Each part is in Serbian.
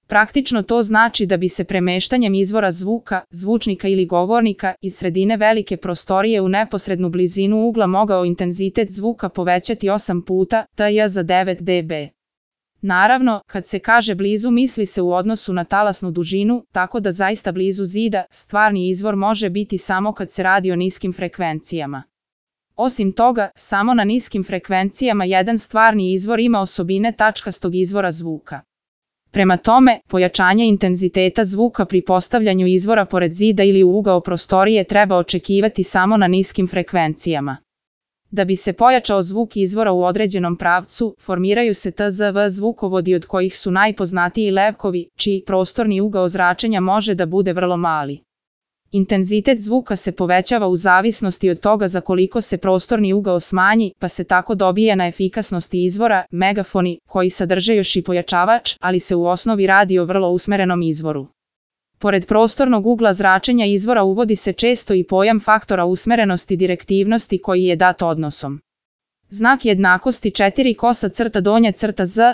Praktično to znači da bi se premeštanjem izvora zvuka, zvučnika ili govornika iz sredine velike prostorije u neposrednu blizinu ugla mogao intenzitet zvuka povećati 8 puta, tj. za 9 dB. Naravno, kad se kaže blizu misli se u odnosu na talasnu dužinu, tako da zaista blizu zida, stvarni izvor može biti samo kad se radi o niskim frekvencijama. Osim toga, samo na niskim frekvencijama jedan stvarni izvor ima osobine tačkastog izvora zvuka. Prema tome, pojačanje intenziteta zvuka pri postavljanju izvora pored zida ili u ugao prostorije treba očekivati samo na niskim frekvencijama. Da bi se pojačao zvuk izvora u određenom pravcu, formiraju se TZV zvukovodi od kojih su najpoznatiji levkovi, čiji prostorni ugao zračenja može da bude vrlo mali. Intenzitet zvuka se povećava u zavisnosti od toga za koliko se prostorni ugao smanji, pa se tako dobija na efikasnosti izvora, megafoni, koji sadrže još i pojačavač, ali se u osnovi radi o vrlo usmerenom izvoru. Pored prostornog ugla zračenja izvora uvodi se često i pojam faktora usmerenosti direktivnosti koji je dat odnosom. Znak jednakosti 4 kosa crta donja crta z,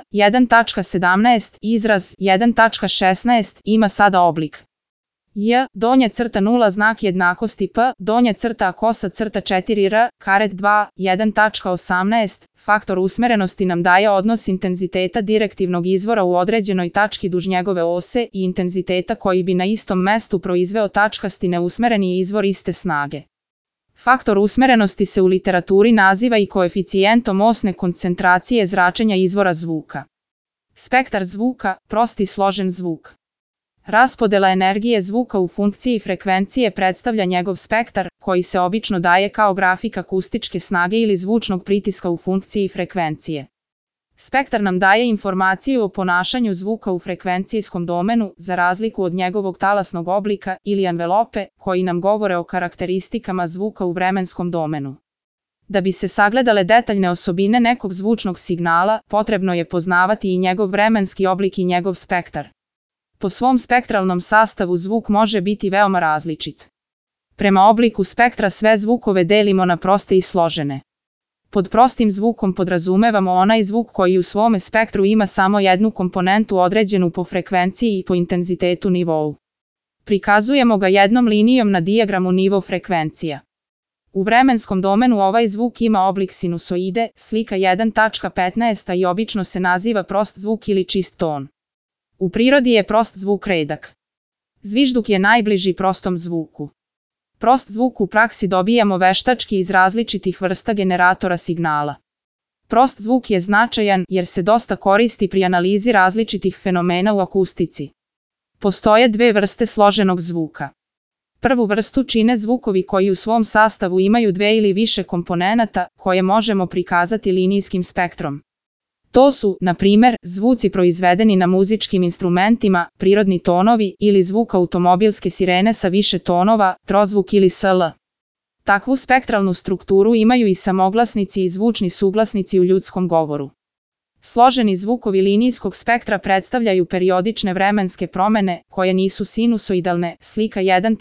1.17, izraz 1.16 ima sada oblik J, donja crta 0 znak jednakosti P, donja crta kosa crta 4R, karet 2, 1.18, faktor usmerenosti nam daje odnos intenziteta direktivnog izvora u određenoj tački duž njegove ose i intenziteta koji bi na istom mestu proizveo tačkasti neusmereni izvor iste snage. Faktor usmerenosti se u literaturi naziva i koeficijentom osne koncentracije zračenja izvora zvuka. Spektar zvuka, prosti složen zvuk. Raspodela energije zvuka u funkciji frekvencije predstavlja njegov spektar, koji se obično daje kao grafik akustičke snage ili zvučnog pritiska u funkciji frekvencije. Spektar nam daje informaciju o ponašanju zvuka u frekvencijskom domenu, za razliku od njegovog talasnog oblika ili envelope, koji nam govore o karakteristikama zvuka u vremenskom domenu. Da bi se sagledale detaljne osobine nekog zvučnog signala, potrebno je poznavati i njegov vremenski oblik i njegov spektar. Po svom spektralnom sastavu zvuk može biti veoma različit. Prema obliku spektra sve zvukove delimo na proste i složene. Pod prostim zvukom podrazumevamo onaj zvuk koji u svome spektru ima samo jednu komponentu određenu po frekvenciji i po intenzitetu nivou. Prikazujemo ga jednom linijom na dijagramu nivo frekvencija. U vremenskom domenu ovaj zvuk ima oblik sinusoide, slika 1.15 i obično se naziva prost zvuk ili čist ton. U prirodi je prost zvuk redak. Zvižduk je najbliži prostom zvuku. Prost zvuk u praksi dobijamo veštački iz različitih vrsta generatora signala. Prost zvuk je značajan jer se dosta koristi pri analizi različitih fenomena u akustici. Postoje dve vrste složenog zvuka. Prvu vrstu čine zvukovi koji u svom sastavu imaju dve ili više komponenata koje možemo prikazati linijskim spektrom. To su, na primjer, zvuci proizvedeni na muzičkim instrumentima, prirodni tonovi ili zvuk automobilske sirene sa više tonova, trozvuk ili sl. Takvu spektralnu strukturu imaju i samoglasnici i zvučni suglasnici u ljudskom govoru. Složeni zvukovi linijskog spektra predstavljaju periodične vremenske promene koje nisu sinusoidalne, slika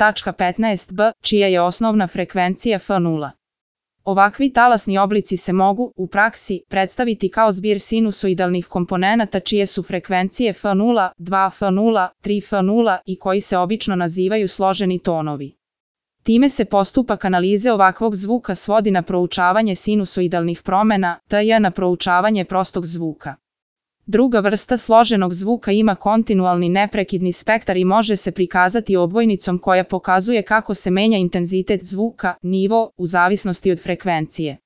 1.15b, čija je osnovna frekvencija F0. Ovakvi talasni oblici se mogu, u praksi, predstaviti kao zbir sinusoidalnih komponenata čije su frekvencije F0, 2F0, 3F0 i koji se obično nazivaju složeni tonovi. Time se postupak analize ovakvog zvuka svodi na proučavanje sinusoidalnih promena, tj. na proučavanje prostog zvuka. Druga vrsta složenog zvuka ima kontinualni neprekidni spektar i može se prikazati obojnicom koja pokazuje kako se menja intenzitet zvuka, nivo, u zavisnosti od frekvencije.